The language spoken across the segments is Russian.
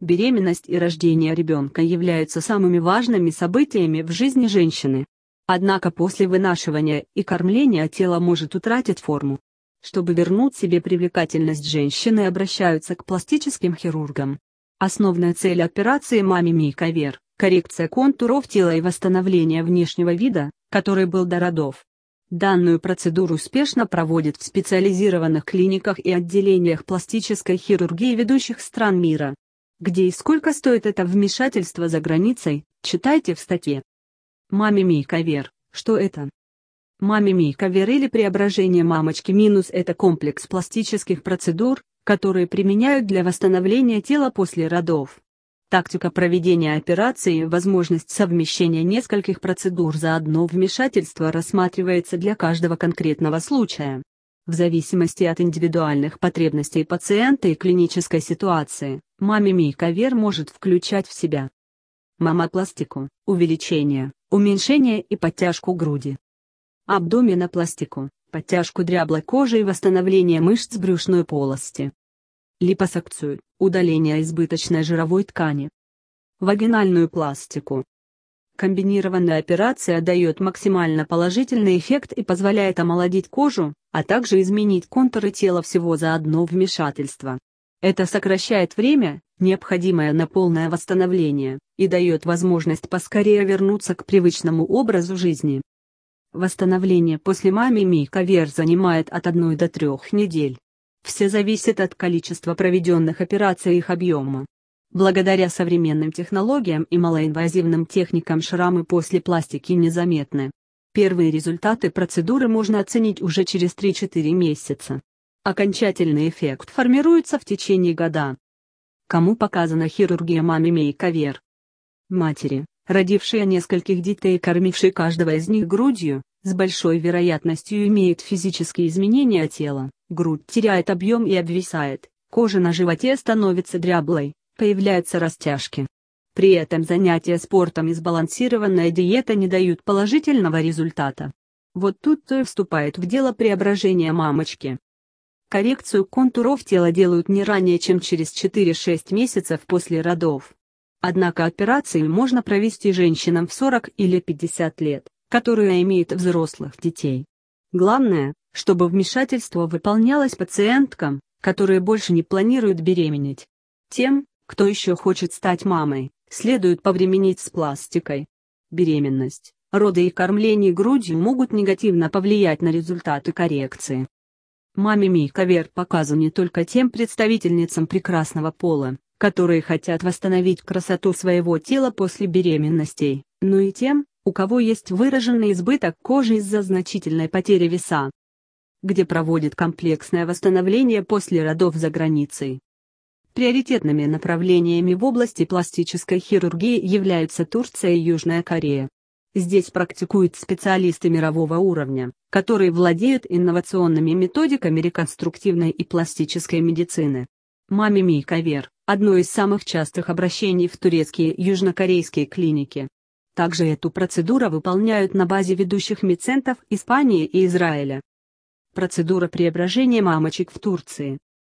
Беременность и рождение ребенка являются самыми важными событиями в жизни женщины. Однако после вынашивания и кормления тело может утратить форму. Чтобы вернуть себе привлекательность, женщины обращаются к пластическим хирургам. Основная цель операции «Мамми Мейковер» – коррекция контуров тела и восстановление внешнего вида, который был до родов. Данную процедуру успешно проводят в специализированных клиниках и отделениях пластической хирургии ведущих стран мира. Где и сколько стоит это вмешательство за границей, читайте в статье. «Мамми Мейковер» – что это? «Мамми Мейковер» или преображение мамочки минус – это комплекс пластических процедур, которые применяют для восстановления тела после родов. Тактика проведения операции и возможность совмещения нескольких процедур за одно вмешательство рассматривается для каждого конкретного случая. В зависимости от индивидуальных потребностей пациента и клинической ситуации, «Мамми Мейковер» может включать в себя мамопластику, увеличение, уменьшение и подтяжку груди, абдоминопластику, подтяжку дряблой кожи и восстановление мышц брюшной полости, липосакцию, удаление избыточной жировой ткани, вагинальную пластику. Комбинированная операция дает максимально положительный эффект и позволяет омолодить кожу, а также изменить контуры тела всего за одно вмешательство. Это сокращает время, необходимое на полное восстановление, и дает возможность поскорее вернуться к привычному образу жизни. Восстановление после «Мамми Мейковер» занимает от 1 до 3 недель. Все зависит от количества проведенных операций и их объема. Благодаря современным технологиям и малоинвазивным техникам шрамы после пластики незаметны. Первые результаты процедуры можно оценить уже через 3-4 месяца. Окончательный эффект формируется в течение года. Кому показана хирургия «Мамми Мейковер»? Матери, родившие нескольких детей и кормившие каждого из них грудью, с большой вероятностью имеют физические изменения тела, грудь теряет объем и обвисает, кожа на животе становится дряблой, появляются растяжки. При этом занятия спортом и сбалансированная диета не дают положительного результата. Вот тут-то и вступает в дело преображение мамочки. Коррекцию контуров тела делают не ранее, чем через 4-6 месяцев после родов. Однако операции можно провести женщинам в 40 или 50 лет, которые имеют взрослых детей. Главное, чтобы вмешательство выполнялось пациенткам, которые больше не планируют беременеть. Тем, кто еще хочет стать мамой, следует повременить с пластикой. Беременность, роды и кормление грудью могут негативно повлиять на результаты коррекции. «Мамми Мейковер» показан не только тем представительницам прекрасного пола, которые хотят восстановить красоту своего тела после беременностей, но и тем, у кого есть выраженный избыток кожи из-за значительной потери веса. Где проводят комплексное восстановление после родов за границей. Приоритетными направлениями в области пластической хирургии являются Турция и Южная Корея. Здесь практикуют специалисты мирового уровня, которые владеют инновационными методиками реконструктивной и пластической медицины. «Мамми Мейковер» – одно из самых частых обращений в турецкие и южнокорейские клиники. Также эту процедуру выполняют на базе ведущих медцентров Испании и Израиля. Процедура преображения мамочек в Турции.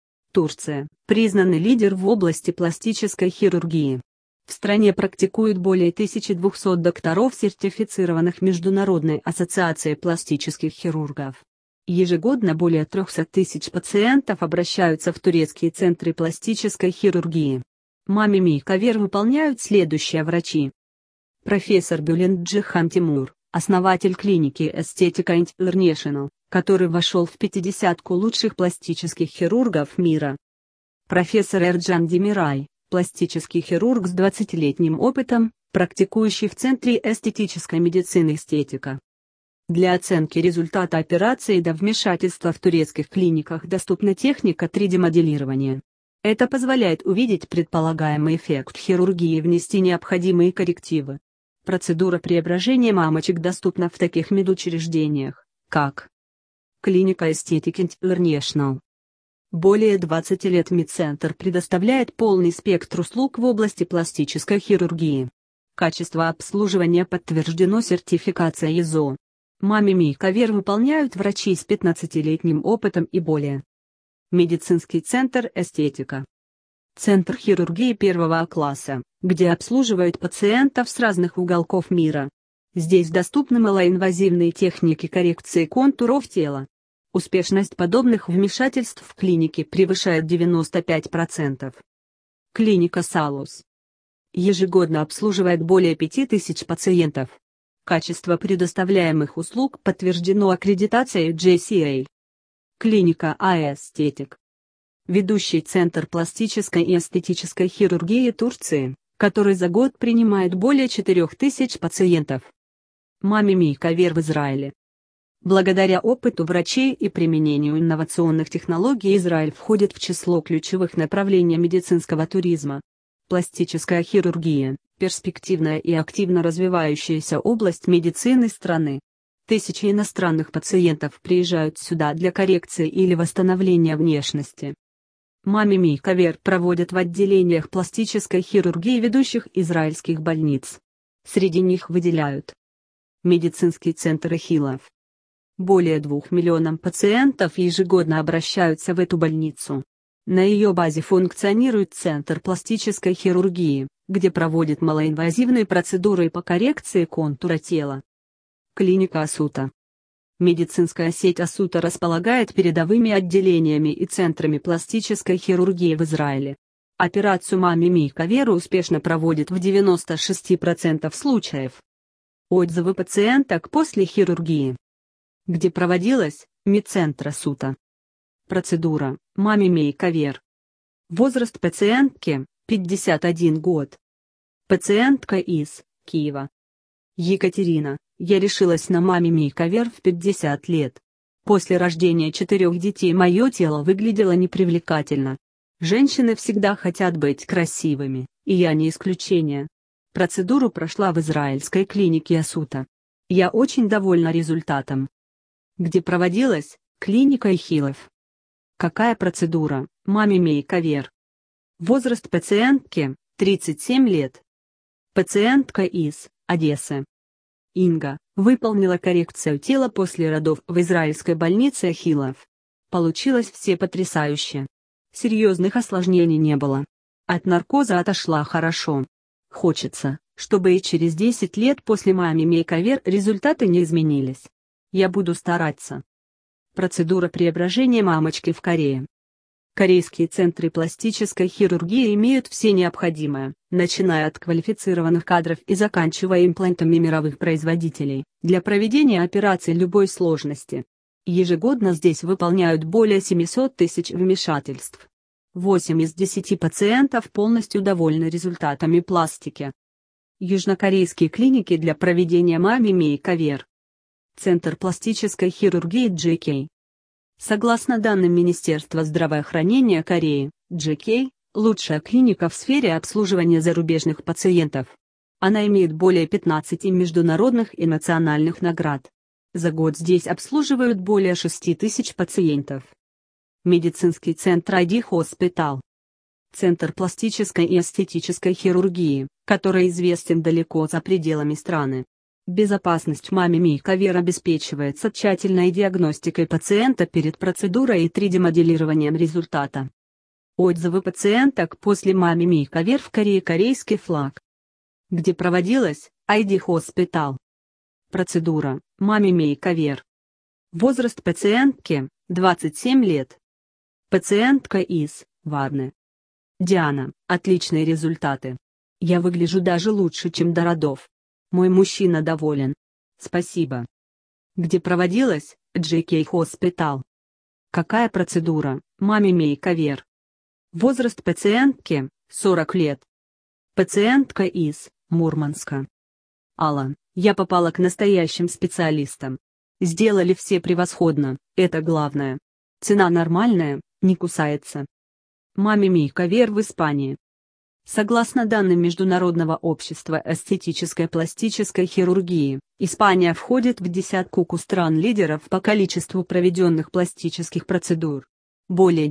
Турция – признанный лидер в области пластической хирургии. В стране практикуют более 1200 докторов, сертифицированных Международной ассоциацией пластических хирургов. Ежегодно более 300 тысяч пациентов обращаются в турецкие центры пластической хирургии. «Мамми Мейковер» выполняют следующие врачи. Профессор Бюлент Джихан Тимур, основатель клиники Aesthetica International, который вошел в 50-ку лучших пластических хирургов мира. Профессор Эрджан Демирай, пластический хирург с 20-летним опытом, практикующий в Центре эстетической медицины «Эстетика». Для оценки результата операции до вмешательства в турецких клиниках доступна техника 3D-моделирования. Это позволяет увидеть предполагаемый эффект хирургии и внести необходимые коррективы. Процедура преображения мамочек доступна в таких медучреждениях, как Клиника Aesthetic International. Более 20 лет медцентр предоставляет полный спектр услуг в области пластической хирургии. Качество обслуживания подтверждено сертификацией ISO. «Мамми Мейковер» выполняют врачи с 15-летним опытом и более. Медицинский центр «Эстетика». Центр хирургии первого класса, где обслуживают пациентов с разных уголков мира. Здесь доступны малоинвазивные техники коррекции контуров тела. Успешность подобных вмешательств в клинике превышает 95%. Клиника Салус ежегодно обслуживает более 5000 пациентов. Качество предоставляемых услуг подтверждено аккредитацией JCA. Клиника Аэстетик. Ведущий центр пластической и эстетической хирургии Турции, который за год принимает более 4000 пациентов. Мами Кавер в Израиле. Благодаря опыту врачей и применению инновационных технологий Израиль входит в число ключевых направлений медицинского туризма. Пластическая хирургия – перспективная и активно развивающаяся область медицины страны. Тысячи иностранных пациентов приезжают сюда для коррекции или восстановления внешности. Мами Кавер проводят в отделениях пластической хирургии ведущих израильских больниц. Среди них выделяют медицинский центр Эхилов. Более 2 миллионам пациентов ежегодно обращаются в эту больницу. На ее базе функционирует Центр пластической хирургии, где проводят малоинвазивные процедуры по коррекции контура тела. Клиника Асута. Медицинская сеть Асута располагает передовыми отделениями и центрами пластической хирургии в Израиле. Операцию Мами Кавер успешно проводит в 96% случаев. Отзывы пациенток после хирургии. Где проводилась медцентр Асута. Процедура Мами Кавер. Возраст пациентки 51 год. Пациентка из Киева. Екатерина, я решилась на Мами Кавер в 50 лет. После рождения 4 детей мое тело выглядело непривлекательно. Женщины всегда хотят быть красивыми, и я не исключение. Процедуру прошла в израильской клинике Асута. Я очень довольна результатом. Где проводилась клиника Эхилов. Какая процедура Мами Кавер? Возраст пациентки 37 лет. Пациентка из Одессы. Инга выполнила коррекцию тела после родов в израильской больнице Эхилов. Получилось все потрясающе. Серьезных осложнений не было. От наркоза отошла хорошо. Хочется, чтобы и через 10 лет после Мами Кавер результаты не изменились. Я буду стараться. Процедура преображения мамочки в Корее. Корейские центры пластической хирургии имеют все необходимое, начиная от квалифицированных кадров и заканчивая имплантами мировых производителей, для проведения операций любой сложности. Ежегодно здесь выполняют более 700 тысяч вмешательств. 8 из 10 пациентов полностью довольны результатами пластики. Южнокорейские клиники для проведения Мами Кавер. Центр пластической хирургии JK. Согласно данным Министерства здравоохранения Кореи, JK – лучшая клиника в сфере обслуживания зарубежных пациентов. Она имеет более 15 международных и национальных наград. За год здесь обслуживают более 6000 пациентов. Медицинский центр ID Hospital. Центр пластической и эстетической хирургии, который известен далеко за пределами страны. Безопасность Мами Кавер обеспечивается тщательной диагностикой пациента перед процедурой и 3D-моделированием результата. Отзывы пациенток после Мами Кавер в Корее. Корейский флаг. Где проводилась ID Hospital. Процедура Мами Кавер. Возраст пациентки 27 лет. Пациентка из Варны. Диана, отличные результаты. Я выгляжу даже лучше, чем до родов. Мой мужчина доволен. Спасибо. Где проводилась JK Hospital. Какая процедура Мами Кавер? Возраст пациентки 40 лет. Пациентка из Мурманска. Алла, я попала к настоящим специалистам. Сделали все превосходно, это главное. Цена нормальная, не кусается. Мами Кавер в Испании. Согласно данным Международного общества эстетической пластической хирургии, Испания входит в десятку стран-лидеров по количеству проведенных пластических процедур. Более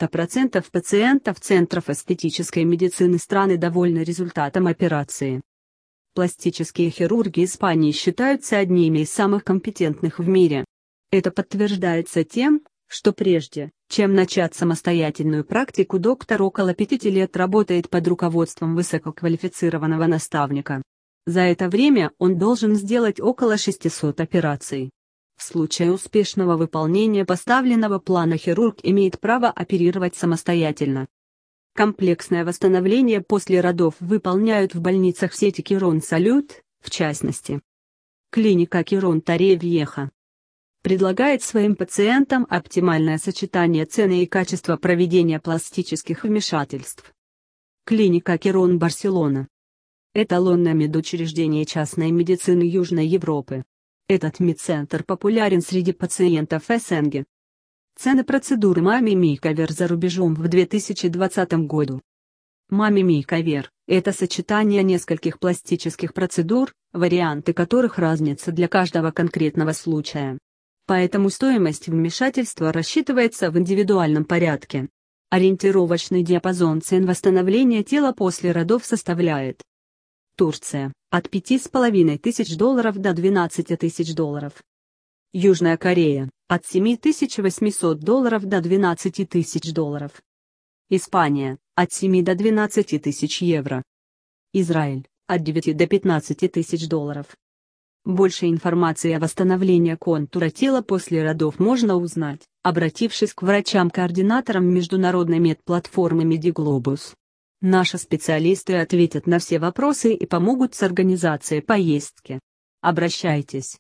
90% пациентов центров эстетической медицины страны довольны результатом операции. Пластические хирурги Испании считаются одними из самых компетентных в мире. Это подтверждается тем, что прежде, Чем начать самостоятельную практику, доктор около 5 лет работает под руководством высококвалифицированного наставника. За это время он должен сделать около 600 операций. В случае успешного выполнения поставленного плана хирург имеет право оперировать самостоятельно. Комплексное восстановление после родов выполняют в больницах сети Quirónsalud, в частности. Клиника Quirón-Torrevieja предлагает своим пациентам оптимальное сочетание цены и качества проведения пластических вмешательств. Клиника Quirón Барселона. Эталонное медучреждение частной медицины Южной Европы. Этот медцентр популярен среди пациентов СНГ. Цены процедуры Мами Мейковер за рубежом в 2020 году. Мами Мейковер – это сочетание нескольких пластических процедур, варианты которых разнятся для каждого конкретного случая. Поэтому стоимость вмешательства рассчитывается в индивидуальном порядке. Ориентировочный диапазон цен восстановления тела после родов составляет: Турция – от $5500 до $12 000. Южная Корея – от $7800 до $12 000. Испания – от 7 до 12 тысяч евро. Израиль – от 9 до 15 тысяч долларов. Больше информации о восстановлении контура тела после родов можно узнать, обратившись к врачам-координаторам международной медплатформы Медиглобус. Наши специалисты ответят на все вопросы и помогут с организацией поездки. Обращайтесь.